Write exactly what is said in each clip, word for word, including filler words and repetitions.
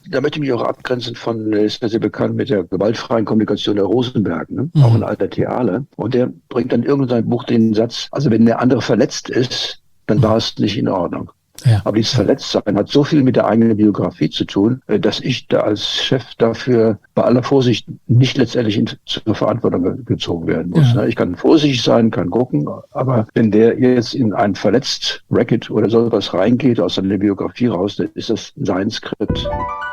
da möchte ich mich auch abgrenzen von, ist ja sehr bekannt mit der gewaltfreien Kommunikation der Rosenberg, ne? Mhm. Auch ein alter Thealer. Und der bringt dann irgendwann in seinem Buch den Satz, also wenn der andere verletzt ist, dann war es nicht in Ordnung. Ja. Aber dieses Verletztsein hat so viel mit der eigenen Biografie zu tun, dass ich da als Chef dafür bei aller Vorsicht nicht letztendlich in, zur Verantwortung ge- gezogen werden muss. Ja. Ich kann vorsichtig sein, kann gucken, aber wenn der jetzt in ein verletzt Racket oder sowas reingeht aus seiner Biografie raus, dann ist das sein Skript.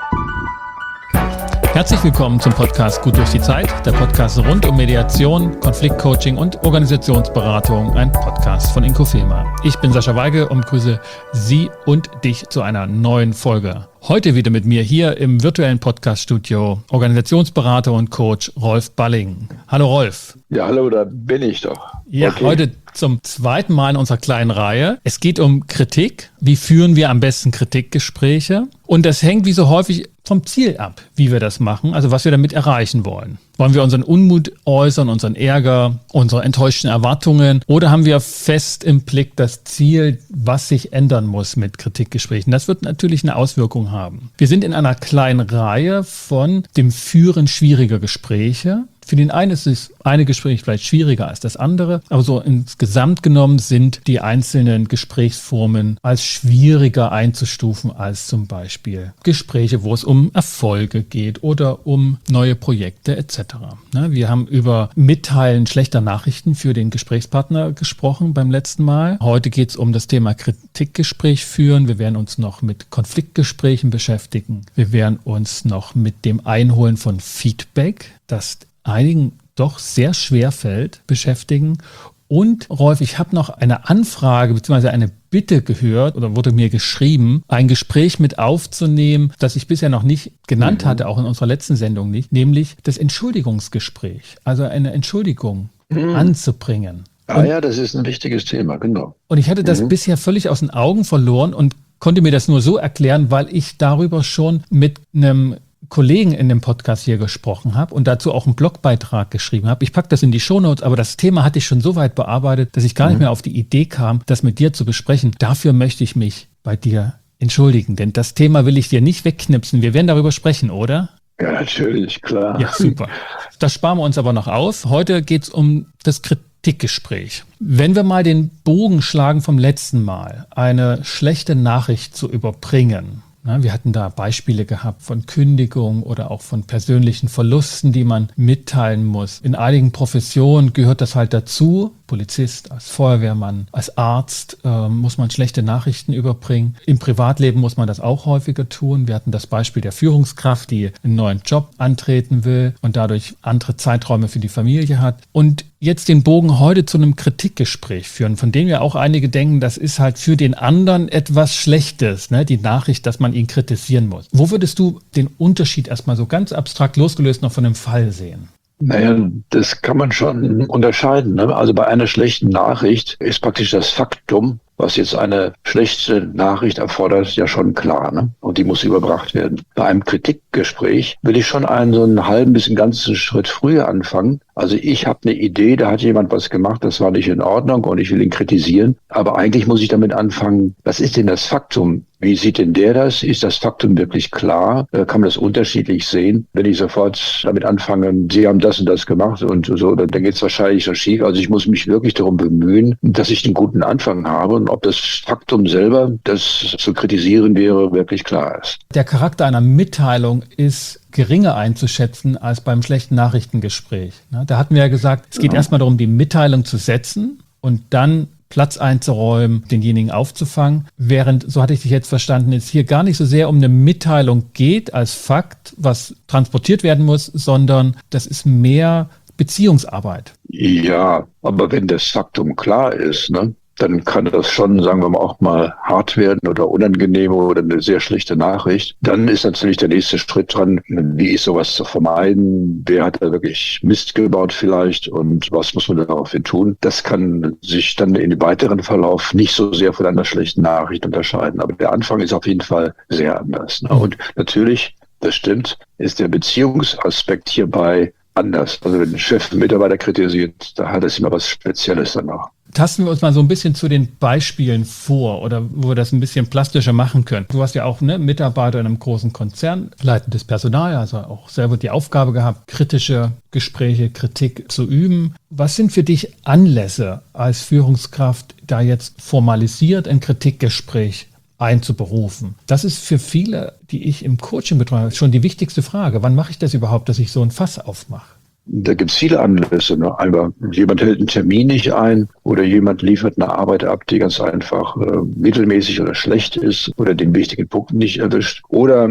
Herzlich willkommen zum Podcast Gut durch die Zeit, der Podcast rund um Mediation, Konfliktcoaching und Organisationsberatung, ein Podcast von Inkofema. Ich bin Sascha Weige und begrüße Sie und dich zu einer neuen Folge. Heute wieder mit mir hier im virtuellen Podcast-Studio Organisationsberater und Coach Rolf Balling. Hallo Rolf. Ja, hallo, da bin ich doch. Ja, okay. Heute zum zweiten Mal in unserer kleinen Reihe. Es geht um Kritik. Wie führen wir am besten Kritikgespräche? Und das hängt wie so häufig vom Ziel ab, wie wir das machen, also was wir damit erreichen wollen. Wollen wir unseren Unmut äußern, unseren Ärger, unsere enttäuschten Erwartungen, oder haben wir fest im Blick das Ziel, was sich ändern muss mit Kritikgesprächen? Das wird natürlich eine Auswirkung haben. Wir sind in einer kleinen Reihe von dem Führen schwieriger Gespräche. Für den einen ist das eine Gespräch vielleicht schwieriger als das andere, aber so insgesamt genommen sind die einzelnen Gesprächsformen als schwieriger einzustufen als zum Beispiel Gespräche, wo es um Erfolge geht oder um neue Projekte et cetera. Wir haben über Mitteilen schlechter Nachrichten für den Gesprächspartner gesprochen beim letzten Mal. Heute geht es um das Thema Kritikgespräch führen. Wir werden uns noch mit Konfliktgesprächen beschäftigen. Wir werden uns noch mit dem Einholen von Feedback, das einigen doch sehr schwer fällt, beschäftigen. Und Rolf, ich habe noch eine Anfrage bzw. eine Bitte gehört oder wurde mir geschrieben, ein Gespräch mit aufzunehmen, das ich bisher noch nicht genannt mhm. hatte, auch in unserer letzten Sendung nicht, nämlich das Entschuldigungsgespräch, also eine Entschuldigung mhm. anzubringen. Ah und, ja, das ist ein wichtiges Thema, genau. Und ich hatte das mhm. bisher völlig aus den Augen verloren und konnte mir das nur so erklären, weil ich darüber schon mit einem Kollegen in dem Podcast hier gesprochen habe und dazu auch einen Blogbeitrag geschrieben habe. Ich packe das in die Shownotes, aber das Thema hatte ich schon so weit bearbeitet, dass ich gar mhm. nicht mehr auf die Idee kam, das mit dir zu besprechen. Dafür möchte ich mich bei dir entschuldigen, denn das Thema will ich dir nicht wegknipsen. Wir werden darüber sprechen, oder? Ja, natürlich, klar. Ja, super. Das sparen wir uns aber noch auf. Heute geht es um das Kritikgespräch. Wenn wir mal den Bogen schlagen vom letzten Mal, eine schlechte Nachricht zu überbringen. Wir hatten da Beispiele gehabt von Kündigung oder auch von persönlichen Verlusten, die man mitteilen muss. In einigen Professionen gehört das halt dazu. Polizist, als Feuerwehrmann, als Arzt äh, muss man schlechte Nachrichten überbringen. Im Privatleben muss man das auch häufiger tun. Wir hatten das Beispiel der Führungskraft, die einen neuen Job antreten will und dadurch andere Zeiträume für die Familie hat. Und jetzt den Bogen heute zu einem Kritikgespräch führen, von dem ja auch einige denken, das ist halt für den anderen etwas Schlechtes, ne? Die Nachricht, dass man ihn kritisieren muss. Wo würdest du den Unterschied erstmal so ganz abstrakt losgelöst noch von dem Fall sehen? Naja, das kann man schon unterscheiden, ne? Also bei einer schlechten Nachricht ist praktisch das Faktum, was jetzt eine schlechte Nachricht erfordert, ja schon klar, ne? Und die muss überbracht werden. Bei einem Kritikgespräch will ich schon einen so einen halben bis einen ganzen Schritt früher anfangen. Also ich habe eine Idee, da hat jemand was gemacht, das war nicht in Ordnung und ich will ihn kritisieren. Aber eigentlich muss ich damit anfangen, was ist denn das Faktum? Wie sieht denn der das? Ist das Faktum wirklich klar? Kann man das unterschiedlich sehen? Wenn ich sofort damit anfange, Sie haben das und das gemacht und so, dann geht es wahrscheinlich schon schief. Also ich muss mich wirklich darum bemühen, dass ich einen guten Anfang habe und ob das Faktum selber, das zu kritisieren wäre, wirklich klar ist. Der Charakter einer Mitteilung ist geringer einzuschätzen als beim schlechten Nachrichtengespräch. Da hatten wir ja gesagt, es geht ja. erstmal darum, die Mitteilung zu setzen und dann Platz einzuräumen, denjenigen aufzufangen, während, so hatte ich dich jetzt verstanden, es hier gar nicht so sehr um eine Mitteilung geht als Fakt, was transportiert werden muss, sondern das ist mehr Beziehungsarbeit. Ja, aber wenn das Faktum klar ist, ne, dann kann das schon, sagen wir mal, auch mal hart werden oder unangenehm oder eine sehr schlechte Nachricht. Dann ist natürlich der nächste Schritt dran, wie ist sowas zu vermeiden? Wer hat da wirklich Mist gebaut vielleicht und was muss man daraufhin tun? Das kann sich dann in dem weiteren Verlauf nicht so sehr von einer schlechten Nachricht unterscheiden. Aber der Anfang ist auf jeden Fall sehr anders. Ne? Und natürlich, das stimmt, ist der Beziehungsaspekt hierbei anders. Also wenn ein Chef einen Mitarbeiter kritisiert, da hat es immer was Spezielles danach. tasten wir uns mal so ein bisschen zu den Beispielen vor oder wo wir das ein bisschen plastischer machen können. Du hast ja auch ne, Mitarbeiter in einem großen Konzern, leitendes Personal, also auch selber die Aufgabe gehabt, kritische Gespräche, Kritik zu üben. Was sind für dich Anlässe als Führungskraft, da jetzt formalisiert ein Kritikgespräch einzuberufen? Das ist für viele, die ich im Coaching betreue, schon die wichtigste Frage. Wann mache ich das überhaupt, dass ich so ein Fass aufmache? Da gibt es viele Anlässe. Ne? Einmal, jemand hält einen Termin nicht ein oder jemand liefert eine Arbeit ab, die ganz einfach äh, mittelmäßig oder schlecht ist oder den wichtigen Punkt nicht erwischt. Oder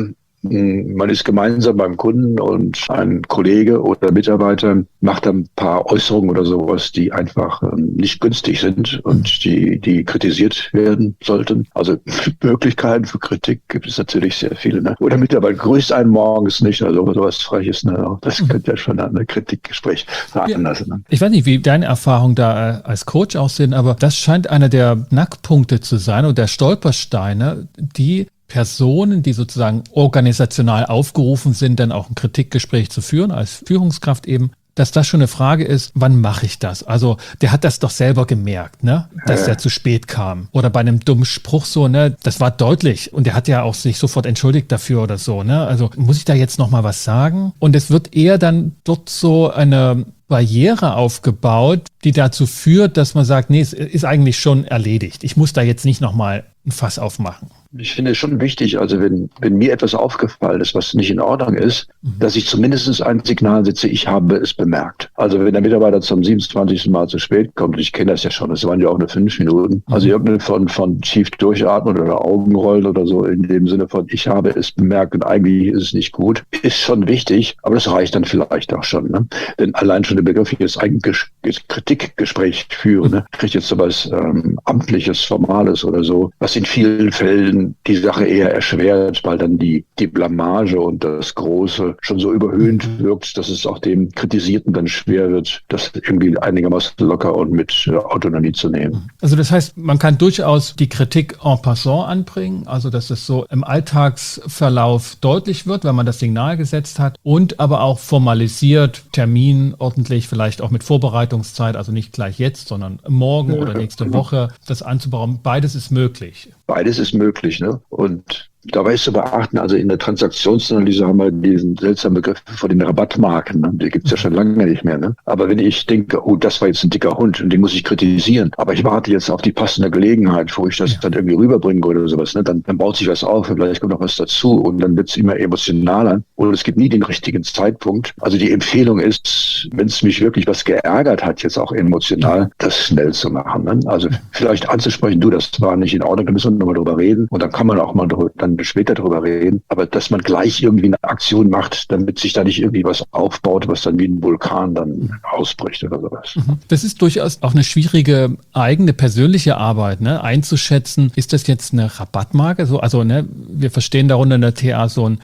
man ist gemeinsam beim Kunden und ein Kollege oder Mitarbeiter macht ein paar Äußerungen oder sowas, die einfach nicht günstig sind und die, die kritisiert werden sollten. Also Möglichkeiten für Kritik gibt es natürlich sehr viele. Ne? Oder Mitarbeiter grüßt einen morgens nicht, also sowas Freches. Ne? Das könnte ja schon ein Kritikgespräch veranlassen. Ne? Ich weiß nicht, wie deine Erfahrungen da als Coach aussehen, aber das scheint einer der Knackpunkte zu sein oder der Stolpersteine, die Personen, die sozusagen organisational aufgerufen sind, dann auch ein Kritikgespräch zu führen, als Führungskraft eben, dass das schon eine Frage ist, wann mache ich das? Also der hat das doch selber gemerkt, ne, dass ja. er zu spät kam. Oder bei einem dummen Spruch so, ne, das war deutlich und der hat ja auch sich sofort entschuldigt dafür oder so, ne. Also muss ich da jetzt nochmal was sagen? Und es wird eher dann dort so eine Barriere aufgebaut, die dazu führt, dass man sagt, nee, es ist eigentlich schon erledigt. Ich muss da jetzt nicht nochmal ein Fass aufmachen. Ich finde es schon wichtig, also wenn, wenn mir etwas aufgefallen ist, was nicht in Ordnung ist, mhm. dass ich zumindest ein Signal setze, ich habe es bemerkt. Also wenn der Mitarbeiter zum siebenundzwanzigsten Mal zu spät kommt, ich kenne das ja schon, das waren ja auch nur fünf Minuten, mhm. also irgendeine von, von tief durchatmen oder Augenrollen oder so in dem Sinne von, ich habe es bemerkt und eigentlich ist es nicht gut, ist schon wichtig, aber das reicht dann vielleicht auch schon. Ne? Denn allein schon der Begriff hier ist ein Ges- Kritikgespräch führen, ne? Kriegt jetzt so was ähm, Amtliches, Formales oder so, was in vielen Fällen die Sache eher erschwert, weil dann die, die Blamage und das Große schon so überhöhnt wirkt, dass es auch dem Kritisierten dann schwer wird, das irgendwie einigermaßen locker und mit äh, Autonomie zu nehmen. Also das heißt, man kann durchaus die Kritik en passant anbringen, also dass es so im Alltagsverlauf deutlich wird, wenn man das Signal gesetzt hat und aber auch formalisiert, Termin ordentlich, vielleicht auch mit Vorbereitungszeit, also nicht gleich jetzt, sondern morgen ja, oder nächste genau. Woche, das anzubauen. Beides ist möglich. Beides ist möglich, ne? Und dabei ist zu beachten, also in der Transaktionsanalyse haben wir diesen seltsamen Begriff von den Rabattmarken, ne? Die gibt's ja schon lange nicht mehr, ne? Aber wenn ich denke, oh, das war jetzt ein dicker Hund und den muss ich kritisieren, aber ich warte jetzt auf die passende Gelegenheit, wo ich das ja. dann irgendwie rüberbringe oder sowas, ne? Dann, dann baut sich was auf und vielleicht kommt noch was dazu und dann wird's immer emotionaler und es gibt nie den richtigen Zeitpunkt. Also die Empfehlung ist, wenn es mich wirklich was geärgert hat, jetzt auch emotional, das schnell zu machen, ne? Also vielleicht anzusprechen, du, das war nicht in Ordnung, da müssen wir nochmal drüber reden und dann kann man auch mal drüber, dann später drüber reden, aber dass man gleich irgendwie eine Aktion macht, damit sich da nicht irgendwie was aufbaut, was dann wie ein Vulkan dann ausbricht oder sowas. Das ist durchaus auch eine schwierige eigene persönliche Arbeit, ne? Einzuschätzen, ist das jetzt eine Rabattmarke? So, also ne, wir verstehen darunter in der T A so ein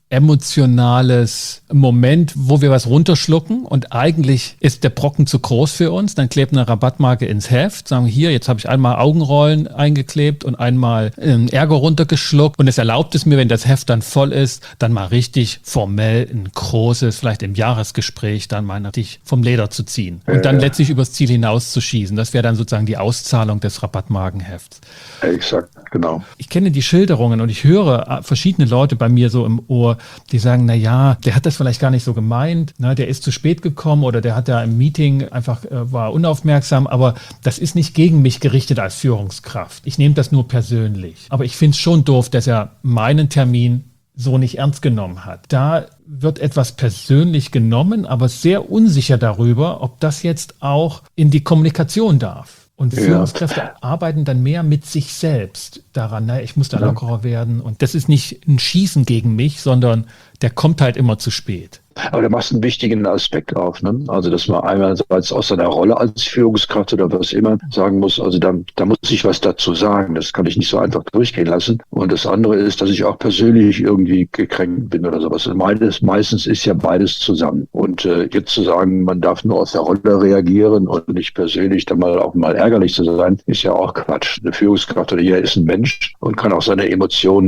emotionales Moment, wo wir was runterschlucken und eigentlich ist der Brocken zu groß für uns, dann klebt eine Rabattmarke ins Heft, sagen wir hier, jetzt habe ich einmal Augenrollen eingeklebt und einmal äh, Ärger runtergeschluckt und es erlaubt es mir, wenn das Heft dann voll ist, dann mal richtig formell ein großes, vielleicht im Jahresgespräch dann mal richtig vom Leder zu ziehen und dann ja, letztlich übers Ziel hinaus zu schießen. Das wäre dann sozusagen die Auszahlung des Rabattmarkenhefts. Exakt, genau. Ich kenne die Schilderungen und ich höre verschiedene Leute bei mir so im Ohr, die sagen, na ja, der hat das vielleicht gar nicht so gemeint, ne, der ist zu spät gekommen oder der hat da im Meeting einfach, äh, war unaufmerksam, aber das ist nicht gegen mich gerichtet als Führungskraft. Ich nehme das nur persönlich. Aber ich finde es schon doof, dass er meinen Termin so nicht ernst genommen hat. Da wird etwas persönlich genommen, aber sehr unsicher darüber, ob das jetzt auch in die Kommunikation darf. Und ja. Führungskräfte arbeiten dann mehr mit sich selbst daran, na, ich muss da lockerer werden. Und das ist nicht ein Schießen gegen mich, sondern der kommt halt immer zu spät. Aber da machst du einen wichtigen Aspekt auf, ne? Also, dass man einerseits aus seiner Rolle als Führungskraft oder was immer sagen muss, also da, da muss ich was dazu sagen. Das kann ich nicht so einfach durchgehen lassen. Und das andere ist, dass ich auch persönlich irgendwie gekränkt bin oder sowas. Und beides, meistens ist ja beides zusammen. Und äh, jetzt zu sagen, man darf nur aus der Rolle reagieren und nicht persönlich dann mal auch mal ärgerlich zu sein, ist ja auch Quatsch. Eine Führungskraft oder jeder ist ein Mensch und kann auch seine Emotionen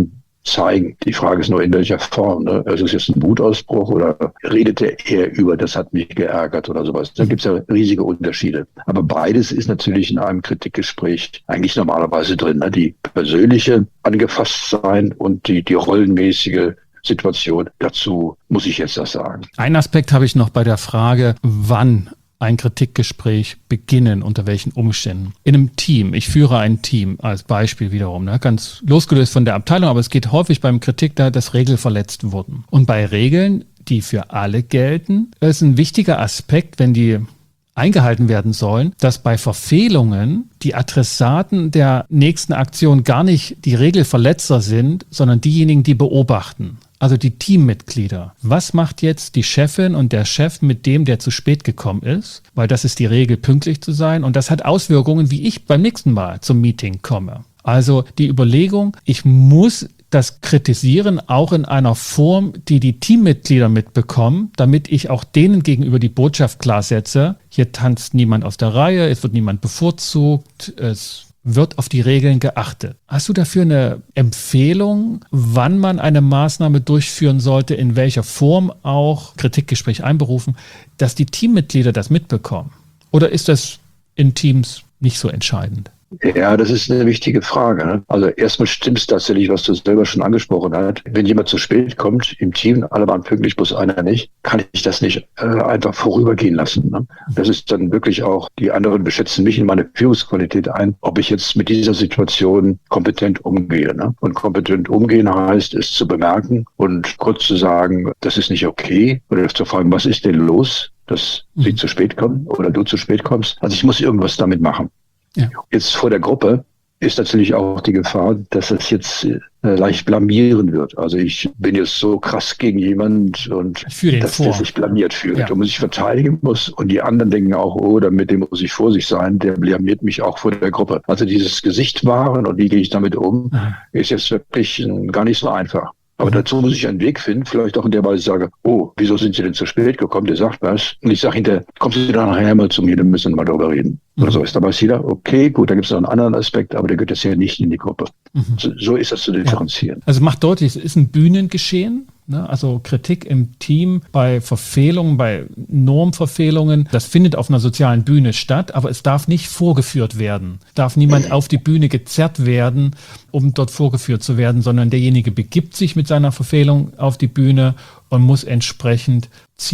zeigen. Die Frage ist nur, in welcher Form. Ne? Also ist es jetzt ein Wutausbruch oder redet er eher über, das hat mich geärgert oder sowas. Da gibt es ja riesige Unterschiede. Aber beides ist natürlich in einem Kritikgespräch eigentlich normalerweise drin. Ne? Die persönliche angefasst sein und die, die rollenmäßige Situation. Dazu muss ich jetzt das sagen. Einen Aspekt habe ich noch bei der Frage, wann ein Kritikgespräch beginnen, unter welchen Umständen. In einem Team, ich führe ein Team als Beispiel wiederum, ne, ganz losgelöst von der Abteilung, aber es geht häufig beim Kritik da, dass Regeln verletzt wurden. Und bei Regeln, die für alle gelten, ist ein wichtiger Aspekt, wenn die eingehalten werden sollen, dass bei Verfehlungen die Adressaten der nächsten Aktion gar nicht die Regelverletzer sind, sondern diejenigen, die beobachten. Also die Teammitglieder. Was macht jetzt die Chefin und der Chef mit dem, der zu spät gekommen ist? Weil das ist die Regel, pünktlich zu sein. Und das hat Auswirkungen, wie ich beim nächsten Mal zum Meeting komme. Also die Überlegung, ich muss das kritisieren, auch in einer Form, die die Teammitglieder mitbekommen, damit ich auch denen gegenüber die Botschaft klar setze, hier tanzt niemand aus der Reihe, es wird niemand bevorzugt, es wird auf die Regeln geachtet. Hast du dafür eine Empfehlung, wann man eine Maßnahme durchführen sollte, in welcher Form auch, Kritikgespräch einberufen, dass die Teammitglieder das mitbekommen? Oder ist das in Teams nicht so entscheidend? Ja, das ist eine wichtige Frage. Ne? Also erstmal stimmt es tatsächlich, was du selber schon angesprochen hast. Wenn jemand zu spät kommt im Team, alle waren pünktlich, bloß einer nicht, kann ich das nicht äh, einfach vorübergehen lassen. Ne? Das ist dann wirklich auch, die anderen beschätzen mich in meine Führungsqualität ein, ob ich jetzt mit dieser Situation kompetent umgehe. Ne? Und kompetent umgehen heißt, es zu bemerken und kurz zu sagen, das ist nicht okay, oder zu fragen, was ist denn los, dass sie mhm. zu spät kommen oder du zu spät kommst. Also ich muss irgendwas damit machen. Ja. Jetzt vor der Gruppe ist natürlich auch die Gefahr, dass es jetzt äh, leicht blamieren wird. Also ich bin jetzt so krass gegen jemand und dass der sich blamiert fühlt ja. und man sich verteidigen muss. Und die anderen denken auch, oh, mit dem muss ich vorsichtig sein, der blamiert mich auch vor der Gruppe. Also dieses Gesicht wahren und wie gehe ich damit um, mhm. ist jetzt wirklich äh, gar nicht so einfach. Aber dazu muss ich einen Weg finden, vielleicht auch in der Weise sage, oh, wieso sind Sie denn zu spät gekommen? Der sagt was. Und ich sage hinterher, kommst du dann nachher mal zu mir, dann müssen wir mal darüber reden. Mhm. Oder so ist. Da weiß jeder, okay, gut, da gibt es noch einen anderen Aspekt, aber der gehört jetzt ja nicht in die Gruppe. Mhm. So, so ist das zu differenzieren. Ja. Also macht deutlich, es ist ein Bühnengeschehen. Ne? Also Kritik im Team bei Verfehlungen, bei Normverfehlungen, das findet auf einer sozialen Bühne statt, aber es darf nicht vorgeführt werden. Darf niemand auf die Bühne gezerrt werden, um dort vorgeführt zu werden, sondern derjenige begibt sich mit seiner Verfehlung auf die Bühne und muss entsprechend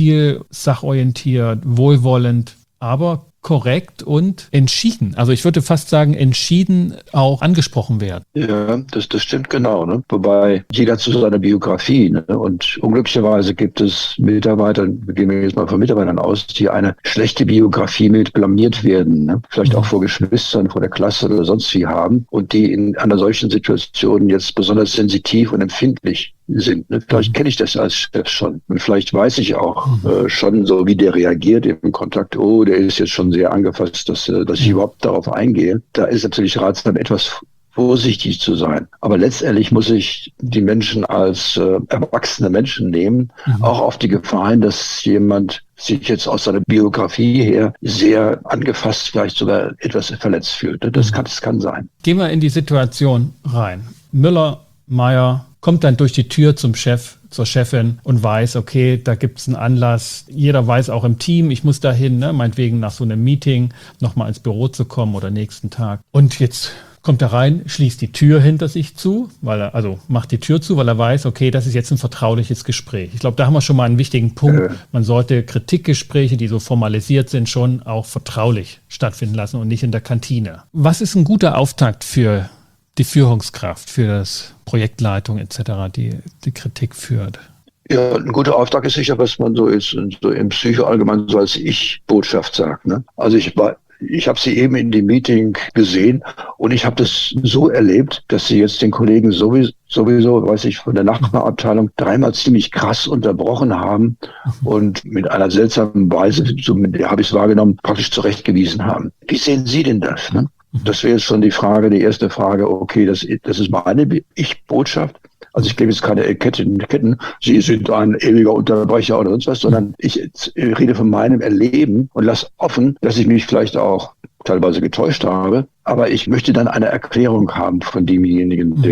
zielsachorientiert, wohlwollend, aber korrekt und entschieden. Also ich würde fast sagen, entschieden auch angesprochen werden. Ja, das, das stimmt genau. Ne? Wobei jeder zu seiner Biografie. Ne? Und unglücklicherweise gibt es Mitarbeiter, wir gehen jetzt mal von Mitarbeitern aus, die eine schlechte Biografie mit blamiert werden. Ne? Vielleicht mhm. auch vor Geschwistern, vor der Klasse oder sonst wie haben. Und die in einer solchen Situation jetzt besonders sensitiv und empfindlich sind. Ne? Vielleicht kenne ich das als Chef schon. Und vielleicht weiß ich auch mhm. äh, schon so, wie der reagiert im Kontakt. Oh, der ist jetzt schon sehr angefasst, dass, äh, dass ich überhaupt darauf eingehe. Da ist natürlich ratsam, etwas vorsichtig zu sein. Aber letztendlich muss ich die Menschen als äh, erwachsene Menschen nehmen, mhm. auch auf die Gefahr hin, dass jemand sich jetzt aus seiner Biografie her sehr angefasst, vielleicht sogar etwas verletzt fühlt. Ne? Das, mhm. kann, das kann sein. Gehen wir in die Situation rein. Müller, Meier kommt dann durch die Tür zum Chef, zur Chefin und weiß, okay, da gibt es einen Anlass. Jeder weiß auch im Team, ich muss dahin, ne, meinetwegen nach so einem Meeting nochmal ins Büro zu kommen oder nächsten Tag. Und jetzt kommt er rein, schließt die Tür hinter sich zu, weil er, also macht die Tür zu, weil er weiß, okay, das ist jetzt ein vertrauliches Gespräch. Ich glaube, da haben wir schon mal einen wichtigen Punkt. Man sollte Kritikgespräche, die so formalisiert sind, schon auch vertraulich stattfinden lassen und nicht in der Kantine. Was ist ein guter Auftakt für die Führungskraft, für das Projektleitung et cetera, die die Kritik führt? Ja, ein guter Auftrag ist sicher, was man so ist, so im Psycho allgemein so als Ich-Botschaft sagt. Ne? Also ich war, ich habe sie eben in dem Meeting gesehen und ich habe das so erlebt, dass sie jetzt den Kollegen sowieso, sowieso, weiß ich, von der Nachbarabteilung dreimal ziemlich krass unterbrochen haben und mit einer seltsamen Weise, so habe ich es wahrgenommen, praktisch zurechtgewiesen haben. Wie sehen Sie denn das? Ne? Das wäre jetzt schon die Frage, die erste Frage, okay, das, das ist meine Ich-Botschaft. Also ich gebe jetzt keine Ketten, Ketten, Sie sind ein ewiger Unterbrecher oder sonst was, sondern ich rede von meinem Erleben und lasse offen, dass ich mich vielleicht auch teilweise getäuscht habe. Aber ich möchte dann eine Erklärung haben von demjenigen, der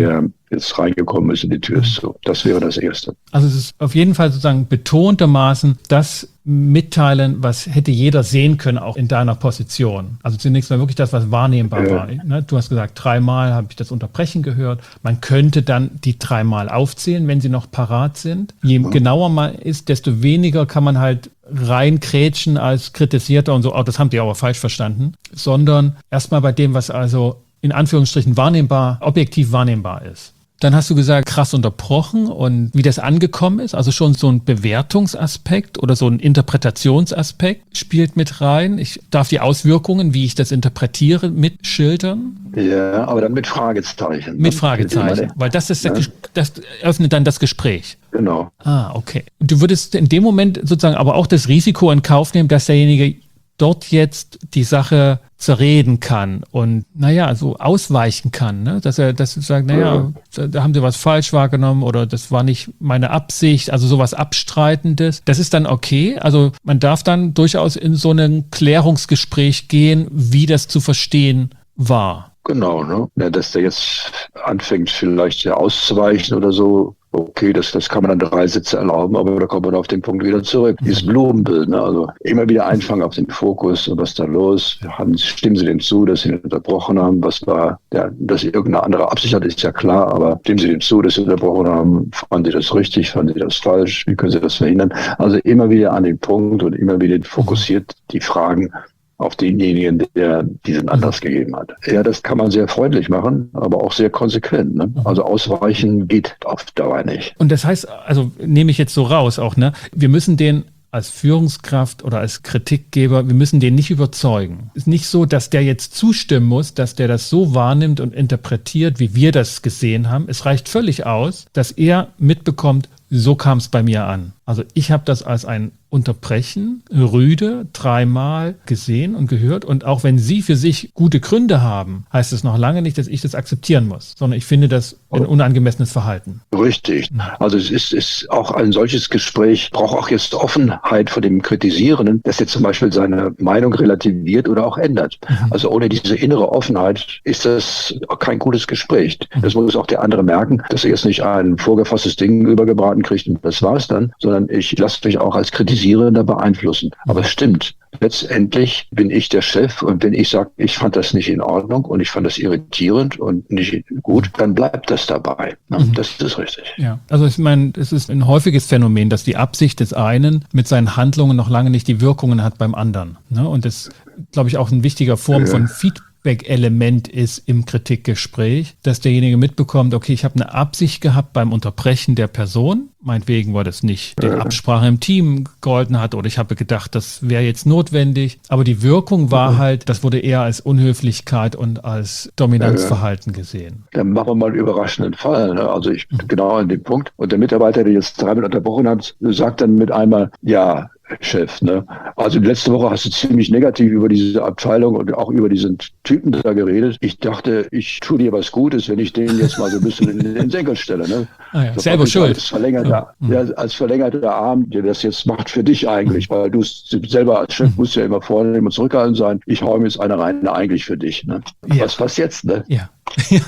jetzt reingekommen ist in die Tür. So, das wäre das Erste. Also es ist auf jeden Fall sozusagen betontermaßen das Mitteilen, was hätte jeder sehen können, auch in deiner Position. Also zunächst mal wirklich das, was wahrnehmbar ja. war. Ne? Du hast gesagt, dreimal habe ich das Unterbrechen gehört. Man könnte dann die dreimal aufzählen, wenn sie noch parat sind. Je ja. genauer man ist, desto weniger kann man halt reinkrätschen als Kritisierter und so. Auch das haben die aber falsch verstanden. Sondern erstmal bei dem, was also in Anführungsstrichen wahrnehmbar, objektiv wahrnehmbar ist. Dann hast du gesagt, krass unterbrochen und wie das angekommen ist. Also schon so ein Bewertungsaspekt oder so ein Interpretationsaspekt spielt mit rein. Ich darf die Auswirkungen, wie ich das interpretiere, mitschildern. Ja, aber dann mit Fragezeichen. Mit Fragezeichen, weil das ist, ja. das öffnet dann das Gespräch. Genau. Ah, okay. Du würdest in dem Moment sozusagen aber auch das Risiko in Kauf nehmen, dass derjenige dort jetzt die Sache zerreden kann und, naja, so ausweichen kann, ne? Dass er, dass er sagt, naja, ja. da haben sie was falsch wahrgenommen oder das war nicht meine Absicht, also sowas Abstreitendes. Das ist dann okay. Also man darf dann durchaus in so ein Klärungsgespräch gehen, wie das zu verstehen war. Genau, ne? Ja, dass der jetzt anfängt, vielleicht ja auszuweichen oder so. Okay, das, das kann man dann drei Sätze erlauben, aber da kommt man auf den Punkt wieder zurück. Dieses Blumenbild, ne? Also immer wieder einfangen auf den Fokus, was ist da los? Haben, stimmen Sie dem zu, dass Sie ihn unterbrochen haben? Was war, ja, dass Sie irgendeine andere Absicht hat, ist ja klar, aber stimmen Sie dem zu, dass Sie unterbrochen haben? Fanden Sie das richtig? Fanden Sie das falsch? Wie können Sie das verhindern? Also immer wieder an den Punkt und immer wieder fokussiert die Fragen auf denjenigen, der diesen Anlass gegeben hat. Ja, das kann man sehr freundlich machen, aber auch sehr konsequent. Ne? Also ausweichen geht auf Dauer nicht. Und das heißt, also nehme ich jetzt so raus auch, ne? Wir müssen den als Führungskraft oder als Kritikgeber, wir müssen den nicht überzeugen. Es ist nicht so, dass der jetzt zustimmen muss, dass der das so wahrnimmt und interpretiert, wie wir das gesehen haben. Es reicht völlig aus, dass er mitbekommt, so kam es bei mir an. Also ich habe das als ein Unterbrechen, rüde, dreimal gesehen und gehört. Und auch wenn Sie für sich gute Gründe haben, heißt es noch lange nicht, dass ich das akzeptieren muss, sondern ich finde das ein unangemessenes Verhalten. Richtig. Also es ist, ist auch ein solches Gespräch, braucht auch jetzt Offenheit von dem Kritisierenden, dass er zum Beispiel seine Meinung relativiert oder auch ändert. Mhm. Also ohne diese innere Offenheit ist das kein gutes Gespräch. Das muss auch der andere merken, dass er jetzt nicht ein vorgefasstes Ding übergebraten kriegt und das war's dann, sondern ich lasse mich auch als Kritisierender beeinflussen. Aber es stimmt. Letztendlich bin ich der Chef und wenn ich sage, ich fand das nicht in Ordnung und ich fand das irritierend und nicht gut, dann bleibt das dabei. Mhm. Das ist richtig. Ja, also ich meine, es ist ein häufiges Phänomen, dass die Absicht des einen mit seinen Handlungen noch lange nicht die Wirkungen hat beim anderen. Ne? Und das, glaube ich, auch eine wichtige Form ja. von Feedback. Element ist im Kritikgespräch, dass derjenige mitbekommt, okay, ich habe eine Absicht gehabt beim Unterbrechen der Person, meinetwegen, weil das nicht der Absprache im Team gehalten hat oder ich habe gedacht, das wäre jetzt notwendig, aber die Wirkung war mhm. halt, das wurde eher als Unhöflichkeit und als Dominanzverhalten gesehen. Dann machen wir mal einen überraschenden Fall, ne? Also ich bin mhm. genau an dem Punkt und der Mitarbeiter, der jetzt dreimal unterbrochen hat, sagt dann mit einmal, ja, Chef, ne? Also letzte Woche hast du ziemlich negativ über diese Abteilung und auch über diesen Typen da geredet. Ich dachte, ich tue dir was Gutes, wenn ich den jetzt mal so ein bisschen in den Senkel stelle, ne? Ah ja, selber schuld. Als verlängerter, ja. Ja, als verlängerter Arm, der das jetzt macht für dich eigentlich, weil du selber als Chef musst ja immer vornehmen und zurückhaltend sein. Ich hau mir jetzt eine rein, eigentlich für dich, ne? Ja. Was, was jetzt, ne? Ja. Ja.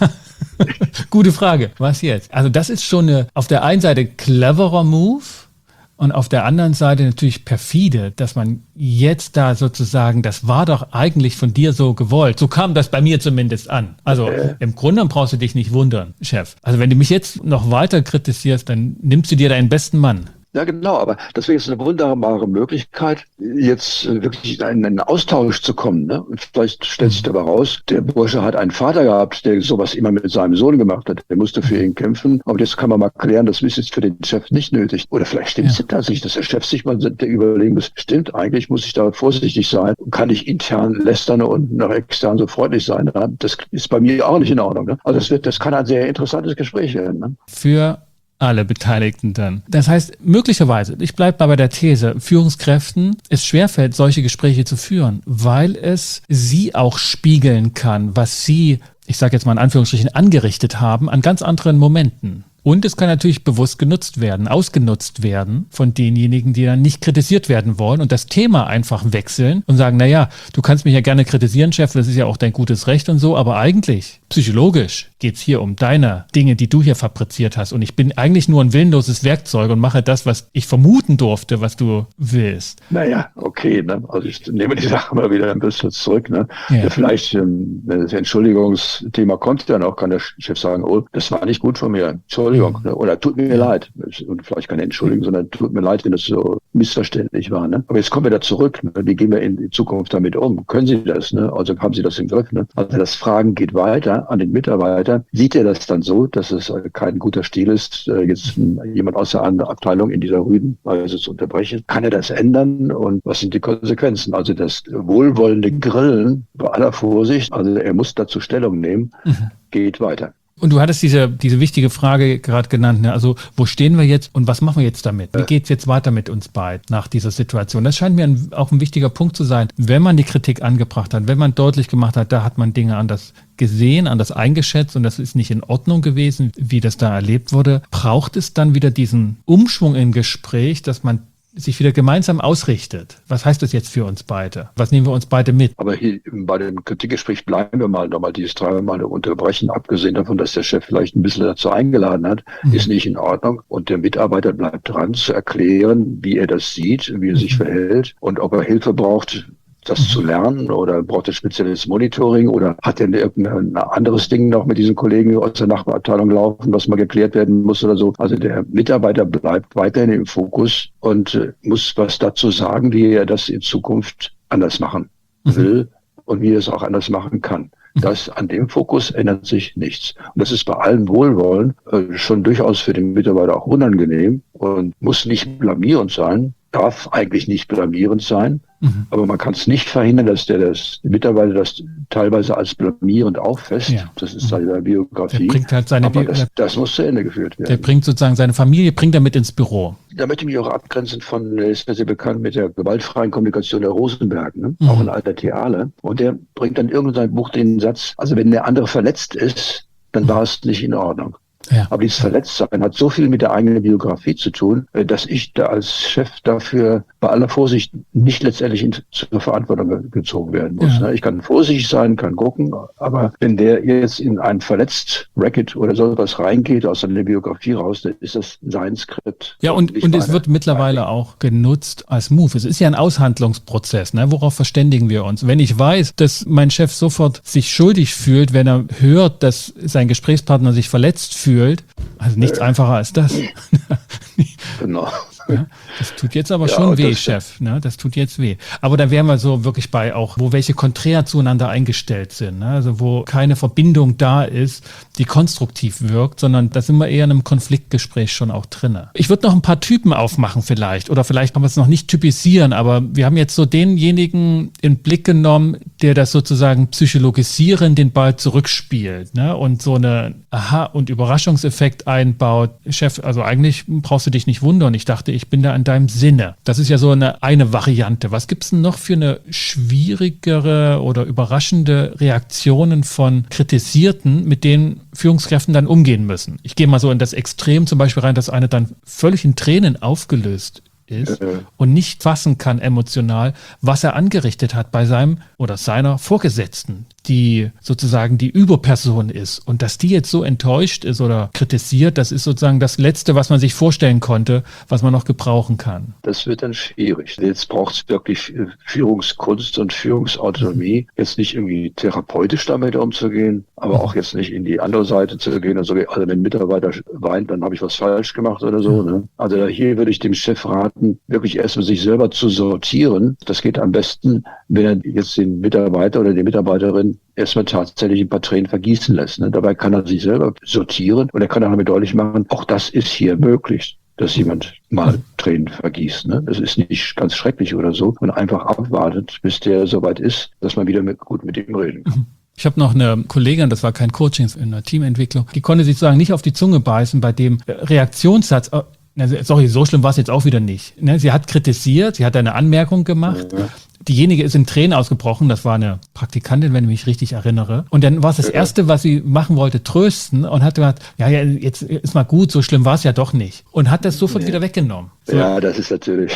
Gute Frage. Was jetzt? Also das ist schon eine, auf der einen Seite cleverer Move, und auf der anderen Seite natürlich perfide, dass man jetzt da sozusagen, das war doch eigentlich von dir so gewollt. So kam das bei mir zumindest an. Also äh. im Grunde brauchst du dich nicht wundern, Chef. Also wenn du mich jetzt noch weiter kritisierst, dann nimmst du dir deinen besten Mann. Ja, genau, aber das wäre jetzt eine wunderbare Möglichkeit, jetzt wirklich in einen Austausch zu kommen. Ne? Und vielleicht stellt sich dabei raus, der Bursche hat einen Vater gehabt, der sowas immer mit seinem Sohn gemacht hat. Der musste für ihn kämpfen. Und jetzt kann man mal klären, das ist jetzt für den Chef nicht nötig. Oder vielleicht stimmt es ja. tatsächlich, dass der Chef sich mal überlegen muss, stimmt, eigentlich muss ich da vorsichtig sein. Kann ich intern lästern und nach extern so freundlich sein? Das ist bei mir auch nicht in Ordnung. Ne? Also das wird, das kann ein sehr interessantes Gespräch werden. Ne? Für alle Beteiligten dann. Das heißt, möglicherweise, ich bleibe mal bei der These, Führungskräften es schwerfällt, solche Gespräche zu führen, weil es sie auch spiegeln kann, was sie, ich sage jetzt mal in Anführungsstrichen, angerichtet haben an ganz anderen Momenten. Und es kann natürlich bewusst genutzt werden, ausgenutzt werden von denjenigen, die dann nicht kritisiert werden wollen und das Thema einfach wechseln und sagen, naja, du kannst mich ja gerne kritisieren, Chef, das ist ja auch dein gutes Recht und so, aber eigentlich, psychologisch geht es hier um deine Dinge, die du hier fabriziert hast und ich bin eigentlich nur ein willenloses Werkzeug und mache das, was ich vermuten durfte, was du willst. Naja, okay, ne? Also ich nehme die Sache mal wieder ein bisschen zurück. Ne? Ja. Ja, vielleicht, ähm, das Entschuldigungsthema kommt dann auch, kann der Chef sagen, oh, das war nicht gut von mir, Entschuldigung, mhm. ne? Oder tut mir ja. leid. Und vielleicht keine Entschuldigung, sondern tut mir leid, wenn das so missverständlich war. Ne? Aber jetzt kommen wir da zurück, ne? Wie gehen wir in die Zukunft damit um? Können Sie das? Ne? Also haben Sie das im Griff? Ne? Also das Fragen geht weiter an den Mitarbeiter. Sieht er das dann so, dass es kein guter Stil ist, jetzt jemand aus der anderen Abteilung in dieser rüden Weise zu unterbrechen? Kann er das ändern? Und was sind die Konsequenzen? Also das wohlwollende Grillen, bei aller Vorsicht, also er muss dazu Stellung nehmen, mhm. geht weiter. Und du hattest diese, diese wichtige Frage gerade genannt, ne? Also wo stehen wir jetzt und was machen wir jetzt damit? Wie geht es jetzt weiter mit uns beiden nach dieser Situation? Das scheint mir ein, auch ein wichtiger Punkt zu sein. Wenn man die Kritik angebracht hat, wenn man deutlich gemacht hat, da hat man Dinge anders gesehen, anders eingeschätzt und das ist nicht in Ordnung gewesen, wie das da erlebt wurde, braucht es dann wieder diesen Umschwung im Gespräch, dass man sich wieder gemeinsam ausrichtet. Was heißt das jetzt für uns beide? Was nehmen wir uns beide mit? Aber hier bei dem Kritikgespräch bleiben wir mal nochmal dieses dreimal unterbrechen, abgesehen davon, dass der Chef vielleicht ein bisschen dazu eingeladen hat, mhm. ist nicht in Ordnung. Und der Mitarbeiter bleibt dran, zu erklären, wie er das sieht, wie er mhm. sich verhält und ob er Hilfe braucht, das mhm. zu lernen oder braucht er spezielles Monitoring oder hat er irgendein anderes Ding noch mit diesen Kollegen aus der Nachbarabteilung laufen, was mal geklärt werden muss oder so. Also der Mitarbeiter bleibt weiterhin im Fokus und äh, muss was dazu sagen, wie er das in Zukunft anders machen mhm. will und wie er es auch anders machen kann. Das, an dem Fokus ändert sich nichts. Und das ist bei allem Wohlwollen äh, schon durchaus für den Mitarbeiter auch unangenehm und muss nicht blamierend sein, darf eigentlich nicht blamierend sein. Mhm. Aber man kann es nicht verhindern, dass der, das, der Mitarbeiter das teilweise als blamierend auffasst. Ja. Das ist seine Biografie. Der bringt halt seine Aber das, das muss zu Ende geführt werden. Der bringt sozusagen seine Familie, bringt er mit ins Büro. Da möchte ich mich auch abgrenzen von, ist ja sehr bekannt mit der gewaltfreien Kommunikation der Rosenberg, ne? Mhm. Auch ein alter Theater. Und der bringt dann irgendwann in seinem Buch den Satz, also wenn der andere verletzt ist, dann war es nicht in Ordnung. Ja. Aber dieses Verletztsein hat so viel mit der eigenen Biografie zu tun, dass ich da als Chef dafür bei aller Vorsicht nicht letztendlich in, zur Verantwortung gezogen werden muss. Ja. Ich kann vorsichtig sein, kann gucken, aber wenn der jetzt in ein Verletzt-Racket oder so was reingeht aus seiner Biografie raus, dann ist das sein Skript. Ja, und, und es wird mittlerweile auch genutzt als Move. Es ist ja ein Aushandlungsprozess, ne? Worauf verständigen wir uns? Wenn ich weiß, dass mein Chef sofort sich schuldig fühlt, wenn er hört, dass sein Gesprächspartner sich verletzt fühlt, also nichts äh. einfacher als das. Genau. Ja, das tut jetzt aber ja, schon weh, Chef. Ne? Das tut jetzt weh. Aber da wären wir so wirklich bei auch, wo welche konträr zueinander eingestellt sind. Ne? Also wo keine Verbindung da ist, die konstruktiv wirkt, sondern da sind wir eher in einem Konfliktgespräch schon auch drin. Ich würde noch ein paar Typen aufmachen vielleicht. Oder vielleicht kann man es noch nicht typisieren, aber wir haben jetzt so denjenigen in Blick genommen, der das sozusagen psychologisieren, den Ball zurückspielt. Ne? Und so eine Aha- und Überraschungseffekt einbaut. Chef, also eigentlich brauchst du dich nicht wundern. Ich dachte, ich bin da in deinem Sinne. Das ist ja so eine, eine Variante. Was gibt es denn noch für eine schwierigere oder überraschende Reaktionen von Kritisierten, mit denen Führungskräften dann umgehen müssen? Ich gehe mal so in das Extrem zum Beispiel rein, dass einer dann völlig in Tränen aufgelöst ist und nicht fassen kann emotional, was er angerichtet hat bei seinem oder seiner Vorgesetzten, die sozusagen die Überperson ist. Und dass die jetzt so enttäuscht ist oder kritisiert, das ist sozusagen das Letzte, was man sich vorstellen konnte, was man noch gebrauchen kann. Das wird dann schwierig. Jetzt braucht es wirklich Führungskunst und Führungsautonomie, jetzt nicht irgendwie therapeutisch damit umzugehen, aber auch jetzt nicht in die andere Seite zu gehen. Also, also wenn ein Mitarbeiter weint, dann habe ich was falsch gemacht oder so. Ne? Also hier würde ich dem Chef raten, wirklich erstmal sich selber zu sortieren. Das geht am besten, wenn er jetzt den Mitarbeiter oder die Mitarbeiterin erstmal tatsächlich ein paar Tränen vergießen lässt. Ne? Dabei kann er sich selber sortieren und er kann auch damit deutlich machen, auch das ist hier möglich, dass jemand mal Tränen vergießt. Ne? Das ist nicht ganz schrecklich oder so und einfach abwartet, bis der soweit ist, dass man wieder mit, gut mit ihm reden kann. Ich habe noch eine Kollegin, das war kein Coaching, in einer Teamentwicklung, die konnte sich sozusagen nicht auf die Zunge beißen bei dem Reaktionssatz. Sorry, so schlimm war es jetzt auch wieder nicht. Sie hat kritisiert, sie hat eine Anmerkung gemacht. Ja. diejenige ist in Tränen ausgebrochen, das war eine Praktikantin, wenn ich mich richtig erinnere. Und dann war es das Erste, was sie machen wollte, trösten und hat gesagt, ja, ja, jetzt ist mal gut, so schlimm war es ja doch nicht. Und hat das sofort nee. wieder weggenommen. So. Ja, das ist natürlich,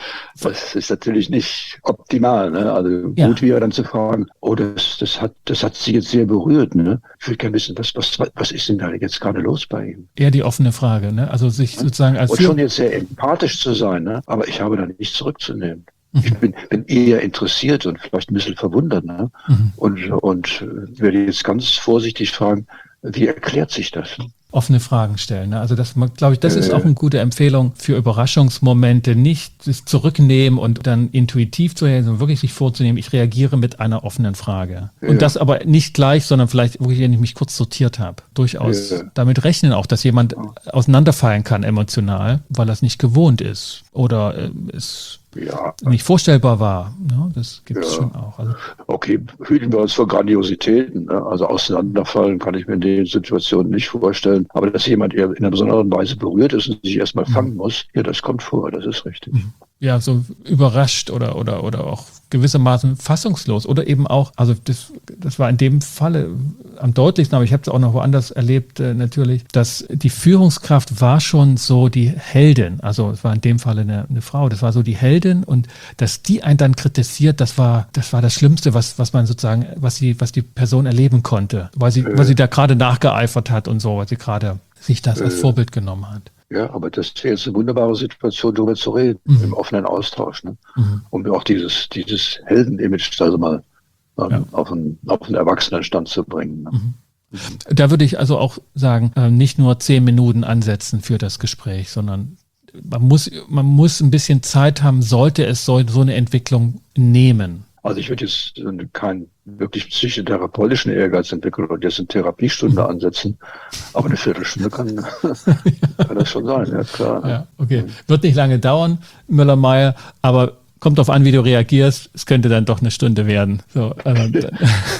das ist natürlich nicht optimal, ne? Also ja. gut wäre dann zu fragen, oh, das, das hat, das hat sie jetzt sehr berührt, ne? Ich will gerne wissen, was, was, was ist denn da jetzt gerade los bei ihm? Eher die offene Frage, ne? Also sich ja? sozusagen als und schon jetzt sehr empathisch zu sein, ne? Aber ich habe da nichts zurückzunehmen. Mhm. Ich bin, bin eher interessiert und vielleicht ein bisschen verwundert, ne? Mhm. Und, und werde jetzt ganz vorsichtig fragen, wie erklärt sich das? Offene Fragen stellen. Ne? Also das, glaube ich, das ist auch eine gute Empfehlung für Überraschungsmomente. Nicht das Zurücknehmen und dann intuitiv zu reagieren, sondern wirklich sich vorzunehmen, ich reagiere mit einer offenen Frage. Ja. Und das aber nicht gleich, sondern vielleicht wirklich, wenn ich mich kurz sortiert habe. Durchaus ja. damit rechnen auch, dass jemand ja. auseinanderfallen kann emotional, weil er es nicht gewohnt ist oder äh, es ja. nicht vorstellbar war. Ne? Das gibt es ja. schon auch. Also, okay, hüten wir uns vor Grandiositäten. Ne? Also auseinanderfallen kann ich mir in den Situationen nicht vorstellen. Aber dass jemand eher in einer besonderen Weise berührt ist und sich erstmal mhm. fangen muss, ja, das kommt vor, das ist richtig. Mhm. Ja, so überrascht oder, oder, oder auch gewissermaßen fassungslos oder eben auch, also das, das war in dem Falle am deutlichsten, aber ich habe es auch noch woanders erlebt äh, natürlich, dass die Führungskraft war schon so die Heldin, also es war in dem Falle eine, eine Frau, das war so die Heldin und dass die einen dann kritisiert, das war das war das Schlimmste, was was man sozusagen, was sie, was die Person erleben konnte, weil sie, äh. weil sie da gerade nachgeeifert hat und so, weil sie gerade sich das äh. als Vorbild genommen hat. Ja, aber das ist jetzt eine wunderbare Situation, darüber zu reden, mhm. im offenen Austausch, ne? Mhm. Um auch dieses, dieses Heldenimage also mal ähm, ja. auf, einen, auf einen Erwachsenenstand zu bringen. Ne? Mhm. Da würde ich also auch sagen, äh, nicht nur zehn Minuten ansetzen für das Gespräch, sondern man muss, man muss ein bisschen Zeit haben, sollte es so, so eine Entwicklung nehmen. Also ich würde jetzt keinen wirklich psychotherapeutischen Ehrgeiz entwickeln und jetzt eine Therapiestunde mhm. ansetzen, aber eine Viertelstunde kann, kann das schon sein, ja klar. Ja, okay. Wird nicht lange dauern, Müller-Meyer, aber kommt drauf an, wie du reagierst. Es könnte dann doch eine Stunde werden. So, also dann,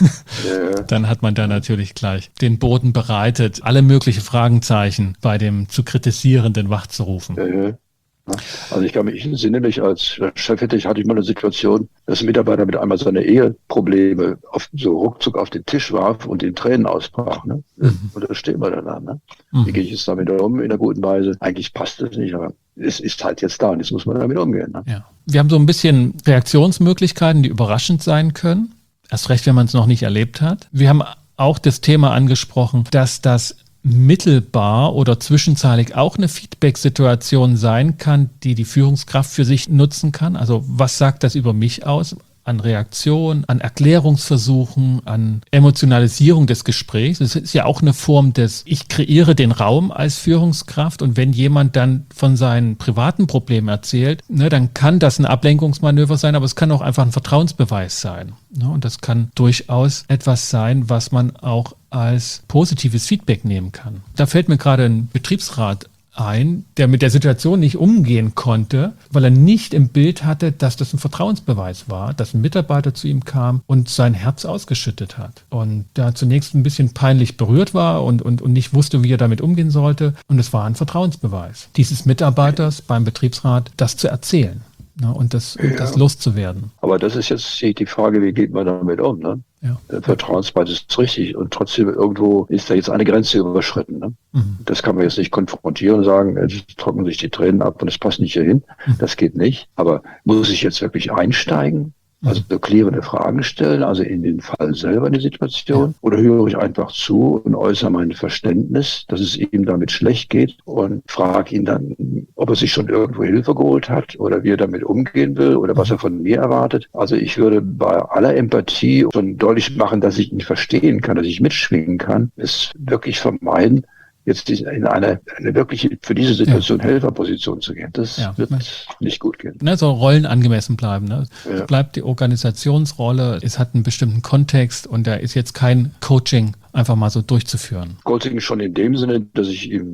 ja. dann hat man da natürlich gleich den Boden bereitet, alle möglichen Fragenzeichen bei dem zu kritisierenden wachzurufen. Ja, ja. Also ich kann mich entsinne mich, als Chef hätte ich, hatte ich mal eine Situation, dass ein Mitarbeiter mit einmal seine Eheprobleme auf, so ruckzuck auf den Tisch warf und in Tränen ausbrach. Ne? Mhm. Und da stehen wir dann. Ne? Mhm. Wie gehe ich jetzt damit um in einer guten Weise? Eigentlich passt das nicht, aber es ist halt jetzt da und jetzt muss man damit umgehen. Ne? Ja. Wir haben so ein bisschen Reaktionsmöglichkeiten, die überraschend sein können. Erst recht, wenn man es noch nicht erlebt hat. Wir haben auch das Thema angesprochen, dass das mittelbar oder zwischenzeitlich auch eine Feedback-Situation sein kann, die die Führungskraft für sich nutzen kann. Also was sagt das über mich aus? An Reaktion, an Erklärungsversuchen, an Emotionalisierung des Gesprächs. Das ist ja auch eine Form des, ich kreiere den Raum als Führungskraft und wenn jemand dann von seinen privaten Problemen erzählt, ne, dann kann das ein Ablenkungsmanöver sein, aber es kann auch einfach ein Vertrauensbeweis sein. Ne, und das kann durchaus etwas sein, was man auch als positives Feedback nehmen kann. Da fällt mir gerade ein Betriebsrat ein, der mit der Situation nicht umgehen konnte, weil er nicht im Bild hatte, dass das ein Vertrauensbeweis war, dass ein Mitarbeiter zu ihm kam und sein Herz ausgeschüttet hat. Und da zunächst ein bisschen peinlich berührt war und, und, und nicht wusste, wie er damit umgehen sollte. Und es war ein Vertrauensbeweis dieses Mitarbeiters beim Betriebsrat, das zu erzählen. Ne, und das, ja. das loszuwerden. Aber das ist jetzt die Frage, wie geht man damit um? Ne? Ja. Der Vertrauensbeweis ist richtig und trotzdem irgendwo ist da jetzt eine Grenze überschritten. Ne? Mhm. Das kann man jetzt nicht konfrontieren und sagen, jetzt trocknen sich die Tränen ab und es passt nicht hierhin. Mhm. Das geht nicht. Aber muss ich jetzt wirklich einsteigen? Also so klärende Fragen stellen, also in den Fall selber in die Situation, ja. Oder höre ich einfach zu und äußere mein Verständnis, dass es ihm damit schlecht geht und frage ihn dann, ob er sich schon irgendwo Hilfe geholt hat oder wie er damit umgehen will oder was er von mir erwartet. Also ich würde bei aller Empathie schon deutlich machen, dass ich ihn verstehen kann, dass ich mitschwingen kann, es wirklich vermeiden, jetzt in eine, eine wirkliche, für diese Situation ja. Helferposition zu gehen. Das ja. wird nicht gut gehen. Ne, so Rollen angemessen bleiben. Ne? Ja. Es bleibt die Organisationsrolle, es hat einen bestimmten Kontext und da ist jetzt kein Coaching einfach mal so durchzuführen. Coaching schon in dem Sinne, dass ich ihm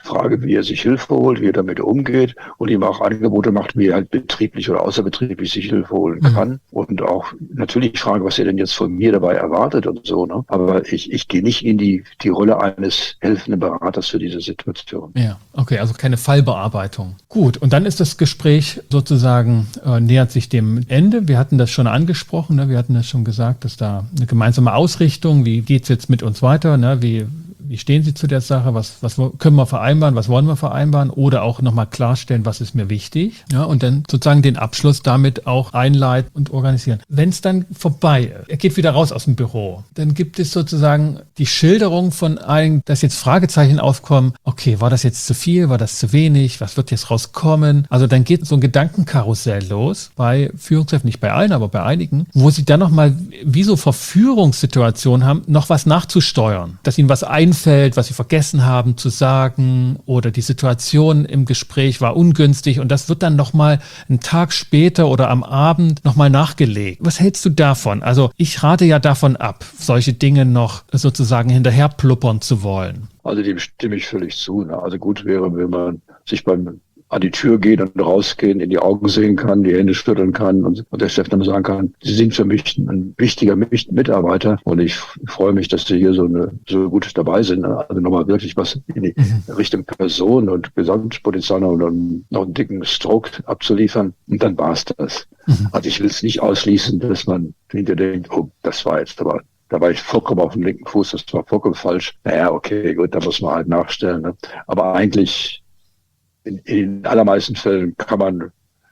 frage, wie er sich Hilfe holt, wie er damit umgeht und ihm auch Angebote macht, wie er halt betrieblich oder außerbetrieblich sich Hilfe holen kann. Mhm. Und auch natürlich frage, was er denn jetzt von mir dabei erwartet und so. Ne? Aber ich, ich gehe nicht in die, die Rolle eines helfenden Beraters für diese Situation. Ja, okay, also keine Fallbearbeitung. Gut, und dann ist das Gespräch sozusagen, äh, nähert sich dem Ende. Wir hatten das schon angesprochen, ne? Wir hatten das schon gesagt, dass da eine gemeinsame Ausrichtung, wie geht's jetzt mit uns weiter, ne? wie Wie stehen Sie zu der Sache? Was, was können wir vereinbaren? Was wollen wir vereinbaren? Oder auch nochmal klarstellen, was ist mir wichtig? Ja, und dann sozusagen den Abschluss damit auch einleiten und organisieren. Wenn es dann vorbei ist, er geht wieder raus aus dem Büro, dann gibt es sozusagen die Schilderung von allen, dass jetzt Fragezeichen aufkommen. Okay, war das jetzt zu viel? War das zu wenig? Was wird jetzt rauskommen? Also dann geht so ein Gedankenkarussell los bei Führungskräften, nicht bei allen, aber bei einigen, wo sie dann nochmal wie so Verführungssituationen haben, noch was nachzusteuern, dass ihnen was einfällt, was sie vergessen haben zu sagen oder die Situation im Gespräch war ungünstig und das wird dann nochmal einen Tag später oder am Abend nochmal nachgelegt. Was hältst du davon? Also ich rate ja davon ab, solche Dinge noch sozusagen hinterher pluppern zu wollen. Also dem stimme ich völlig zu. Ne? Also gut wäre, wenn man sich beim an die Tür gehen und rausgehen, in die Augen sehen kann, die Hände schütteln kann und, und der Chef dann sagen kann, Sie sind für mich ein wichtiger Mitarbeiter und ich freue mich, dass Sie hier so eine, so gut dabei sind. Also nochmal wirklich was in die mhm. Richtung Person und Gesamtpotenzial noch, noch einen dicken Stroke abzuliefern und dann war's das. Mhm. Also ich will es nicht ausschließen, dass man hinterher denkt, oh, das war jetzt aber Da war ich vollkommen auf dem linken Fuß, das war vollkommen falsch. Naja, okay, gut, da muss man halt nachstellen. Ne? Aber eigentlich In, in den allermeisten Fällen kann man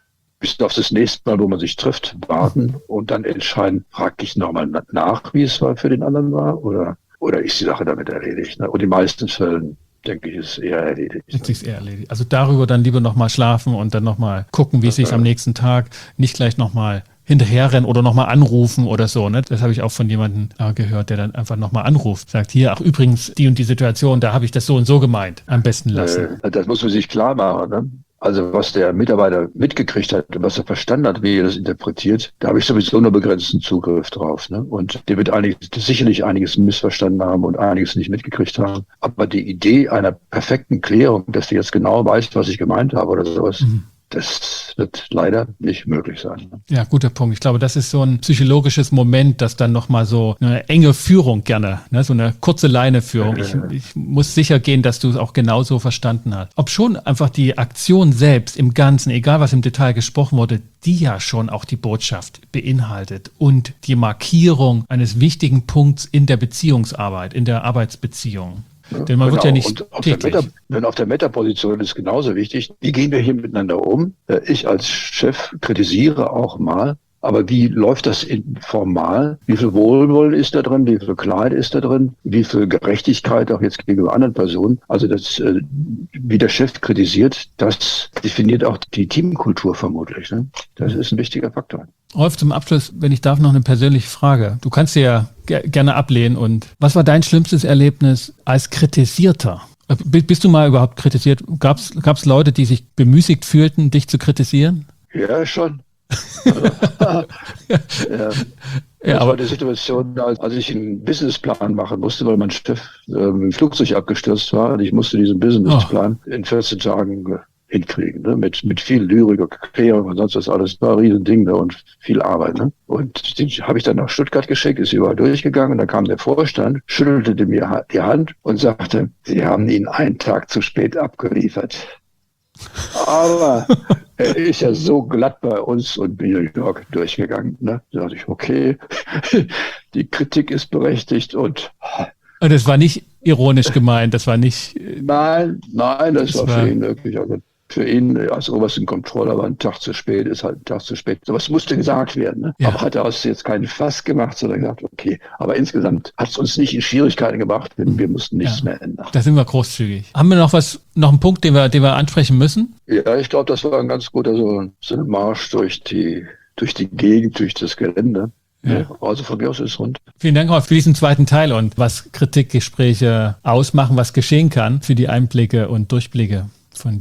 bis auf das nächste Mal, wo man sich trifft, warten und dann entscheiden, frage ich nochmal nach, wie es war für den anderen war, oder, oder ist die Sache damit erledigt. Ne? Und in den meisten Fällen, denke ich, ist es eher erledigt. Ist es eher erledigt. Also darüber dann lieber nochmal schlafen und dann nochmal gucken, wie es sich am nächsten Tag, nicht gleich nochmal hinterherrennen oder nochmal anrufen oder so. Ne? Das habe ich auch von jemandem äh, gehört, der dann einfach nochmal anruft. Sagt, hier, ach übrigens, die und die Situation, da habe ich das so und so gemeint. Am besten lassen. Äh, das muss man sich klar machen. Ne? Also was der Mitarbeiter mitgekriegt hat, was er verstanden hat, wie er das interpretiert, da habe ich sowieso nur begrenzten Zugriff drauf. Ne? Und der wird einiges, sicherlich einiges missverstanden haben und einiges nicht mitgekriegt haben. Aber die Idee einer perfekten Klärung, dass der jetzt genau weiß, was ich gemeint habe oder sowas, mhm. das wird leider nicht möglich sein. Ja, guter Punkt. Ich glaube, das ist so ein psychologisches Moment, dass dann nochmal so eine enge Führung gerne, ne, so eine kurze Leine-Führung. Ich, ich muss sicher gehen, dass du es auch genauso verstanden hast. Ob schon einfach die Aktion selbst im Ganzen, egal was im Detail gesprochen wurde, die ja schon auch die Botschaft beinhaltet und die Markierung eines wichtigen Punkts in der Beziehungsarbeit, in der Arbeitsbeziehung. Ja, Denn man genau. wird ja nicht und auf täglich. Der Meta, wenn auf der Meta-Position ist genauso wichtig, wie gehen wir hier miteinander um? Ich als Chef kritisiere auch mal, aber wie läuft das in, formal? Wie viel Wohlwollen ist da drin? Wie viel Klarheit ist da drin? Wie viel Gerechtigkeit auch jetzt gegenüber anderen Personen? Also das, äh, wie der Chef kritisiert, das definiert auch die Teamkultur vermutlich. Ne? Das ist ein wichtiger Faktor. Rolf, zum Abschluss, wenn ich darf, noch eine persönliche Frage. Du kannst dir ja ge- gerne ablehnen. Und was war dein schlimmstes Erlebnis als Kritisierter? B- bist du mal überhaupt kritisiert? Gab es Leute, die sich bemüßigt fühlten, dich zu kritisieren? Ja, schon. ja. Ja, das aber war die Situation, als ich einen Businessplan machen musste, weil mein Chef äh, im Flugzeug abgestürzt war und ich musste diesen Businessplan oh. in vierzehn Tagen hinkriegen, ne? mit mit viel Lyrik und Klärung und sonst was alles. Das war ein Riesending, ne? Und viel Arbeit. Ne? Und den habe ich dann nach Stuttgart geschickt, ist überall durchgegangen und dann kam der Vorstand, schüttelte mir die Hand und sagte, Sie haben ihn einen Tag zu spät abgeliefert. Aber er ist ja so glatt bei uns und New York durchgegangen. Ne? Da dachte ich, okay, die Kritik ist berechtigt und... Und das war nicht ironisch gemeint, das war nicht... Nein, nein, das, das war, war für ihn wirklich... Also für ihn als obersten Controller war ein Tag zu spät, ist halt ein Tag zu spät. So was musste gesagt werden. Ne? Ja. Aber hat er aus jetzt keinen Fass gemacht, sondern gesagt, okay. Aber insgesamt hat es uns nicht in Schwierigkeiten gebracht, denn wir mussten nichts ja. mehr ändern. Da sind wir großzügig. Haben wir noch was, noch einen Punkt, den wir, den wir ansprechen müssen? Ja, ich glaube, das war ein ganz guter so, so ein Marsch durch die, durch die Gegend, durch das Gelände. Ja. Also von mir aus ist es rund. Vielen Dank auch für diesen zweiten Teil und was Kritikgespräche ausmachen, was geschehen kann, für die Einblicke und Durchblicke von dir.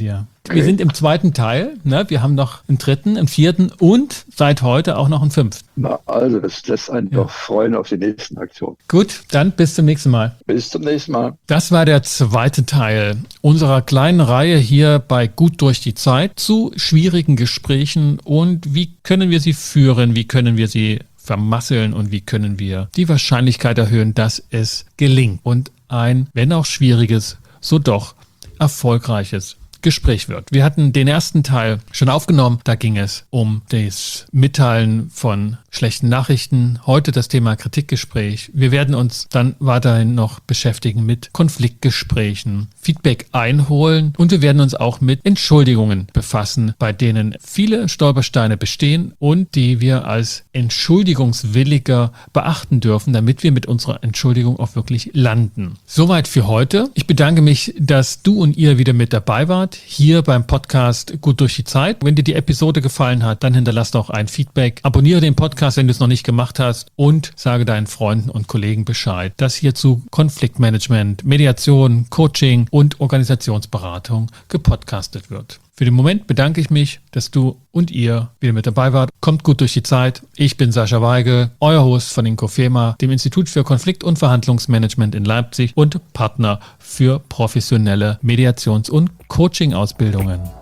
Wir sind im zweiten Teil. Ne? Wir haben noch einen dritten, einen vierten und seit heute auch noch einen fünften. Na, also, das lässt einen Ja. doch freuen auf die nächsten Aktionen. Gut, dann bis zum nächsten Mal. Bis zum nächsten Mal. Das war der zweite Teil unserer kleinen Reihe hier bei Gut durch die Zeit zu schwierigen Gesprächen und wie können wir sie führen, wie können wir sie vermasseln und wie können wir die Wahrscheinlichkeit erhöhen, dass es gelingt und ein, wenn auch schwieriges, so doch erfolgreiches Gespräch wird. Wir hatten den ersten Teil schon aufgenommen. Da ging es um das Mitteilen von schlechten Nachrichten. Heute das Thema Kritikgespräch. Wir werden uns dann weiterhin noch beschäftigen mit Konfliktgesprächen, Feedback einholen und wir werden uns auch mit Entschuldigungen befassen, bei denen viele Stolpersteine bestehen und die wir als entschuldigungswilliger beachten dürfen, damit wir mit unserer Entschuldigung auch wirklich landen. Soweit für heute. Ich bedanke mich, dass du und ihr wieder mit dabei wart, hier beim Podcast Gut durch die Zeit. Wenn dir die Episode gefallen hat, dann hinterlass doch ein Feedback. Abonniere den Podcast, wenn du es noch nicht gemacht hast und sage deinen Freunden und Kollegen Bescheid, dass hierzu Konfliktmanagement, Mediation, Coaching und Organisationsberatung gepodcastet wird. Für den Moment bedanke ich mich, dass du und ihr wieder mit dabei wart. Kommt gut durch die Zeit. Ich bin Sascha Weigel, euer Host von Inkofema, dem Institut für Konflikt- und Verhandlungsmanagement in Leipzig und Partner für professionelle Mediations- und Coaching-Ausbildungen.